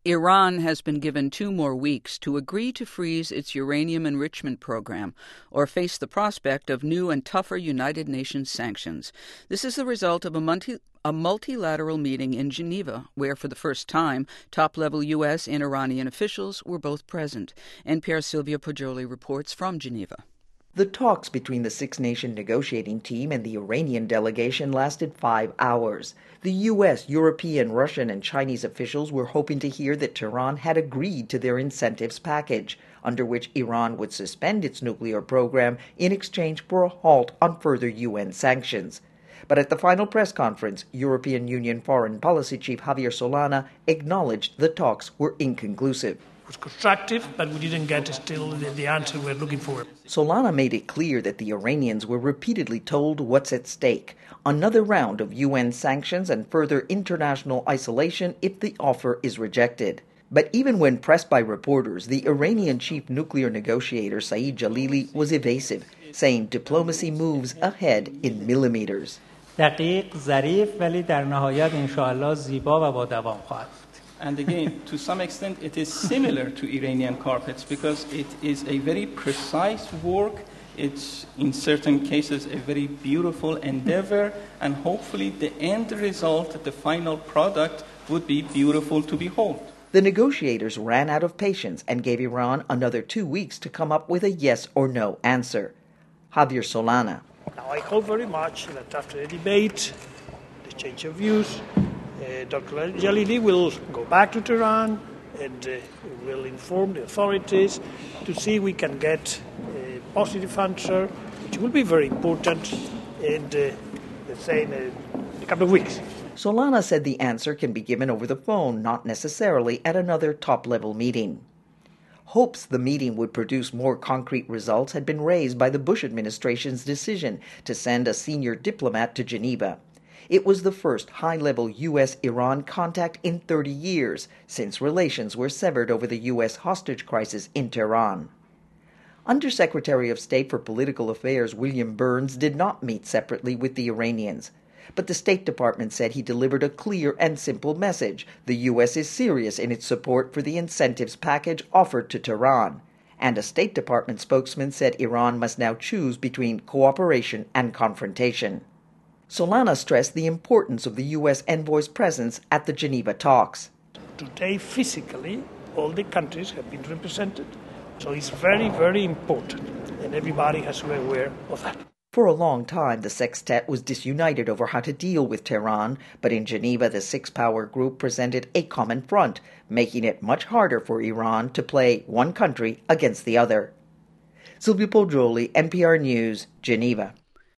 Iran has been given 2 more weeks to agree to freeze its uranium enrichment program or face the prospect of new and tougher United Nations sanctions. This is the result of a multilateral meeting in Geneva, where for the first time, top-level U.S. and Iranian officials were both present. NPR's Sylvia Poggioli reports from Geneva. The talks between the six-nation negotiating team and the Iranian delegation lasted 5 hours. The U.S., European, Russian, and Chinese officials were hoping to hear that Tehran had agreed to their incentives package, under which Iran would suspend its nuclear program in exchange for a halt on further UN sanctions. But at the final press conference, European Union Foreign Policy Chief Javier Solana acknowledged the talks were inconclusive. It was constructive, but we didn't get still the answer we're looking for. Solana made it clear that the Iranians were repeatedly told what's at stake: another round of UN sanctions and further international isolation if the offer is rejected. But even when pressed by reporters, the Iranian chief nuclear negotiator Saeed Jalili was evasive, saying diplomacy moves ahead in millimeters. دقیق، ظریف، ولی در نهایت انشاءالله زیبا و با دوام خواهد. And again, to some extent, it is similar to Iranian carpets because it is a very precise work. It's, in certain cases, a very beautiful endeavor, and hopefully the end result, the final product, would be beautiful to behold. The negotiators ran out of patience and gave Iran another 2 weeks to come up with a yes or no answer. Javier Solana. Now, I hope very much that after the debate, the change of views, Dr. Jalili will go back to Tehran and will inform the authorities to see if we can get a positive answer, which will be very important in, let's say, in a couple of weeks. Solana said the answer can be given over the phone, not necessarily at another top-level meeting. Hopes the meeting would produce more concrete results had been raised by the Bush administration's decision to send a senior diplomat to Geneva. It was the first high-level U.S.-Iran contact in 30 years since relations were severed over the U.S. hostage crisis in Tehran. Undersecretary of State for Political Affairs William Burns did not meet separately with the Iranians, but the State Department said he delivered a clear and simple message: the U.S. is serious in its support for the incentives package offered to Tehran. And a State Department spokesman said Iran must now choose between cooperation and confrontation. Solana stressed the importance of the U.S. envoy's presence at the Geneva talks. Today, physically, all the countries have been represented. So it's very, very important, and everybody has to be aware of that. For a long time, the sextet was disunited over how to deal with Tehran, but in Geneva, the six-power group presented a common front, making it much harder for Iran to play one country against the other. Sylvia Poggioli, NPR News, Geneva.